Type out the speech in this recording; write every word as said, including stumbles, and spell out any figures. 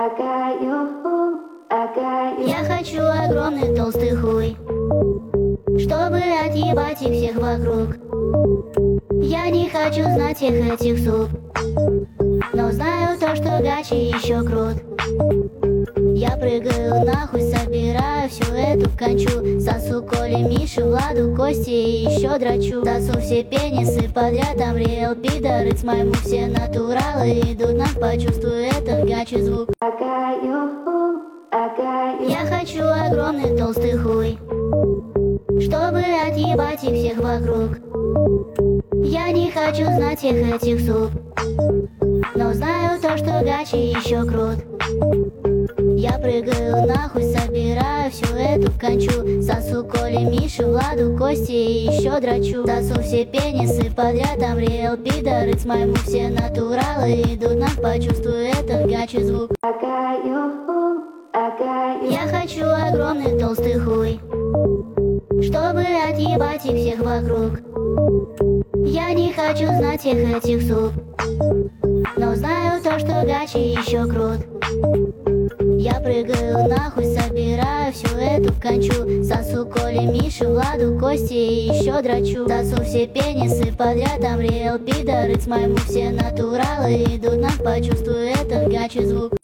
Я хочу огромный толстый хуй, чтобы отъебать их всех вокруг. Я не хочу знать всех этих суп, но знаю то, что гачи еще крут. Я прыгаю нахуй, собираю всю эту кончу. Сосу Коле, Мише, Владу, Косте и еще драчу. Сосу все пенисы подряд, там реал пидоры. С моему все натуралы идут нам, почувствую этот гачи звук. Я хочу огромный толстый хуй, чтобы отъебать их всех вокруг. Я не хочу знать всех этих суп, но знаю то, что гачи еще крут. Я прыгаю нахуй, собираю всю эту кончу. Сосу Коле, Мише, Владу, Косте и еще драчу. Сосу все пенисы подряд, там реал пидоры. С моему все натуралы идут нам, почувствую этот гачи звук. Я хочу огромный толстый хуй, чтобы отъебать их всех вокруг. Я не хочу знать всех этих суп, но знаю то, что гачи еще крут. Я прыгаю нахуй, собираю всю эту кончу. Сосу Коле, Мише, Владу, Косте и еще драчу. Сосу все пенисы подряд, там реал пидоры. С моему все натуралы идут нам, почувствую этот гачи звук.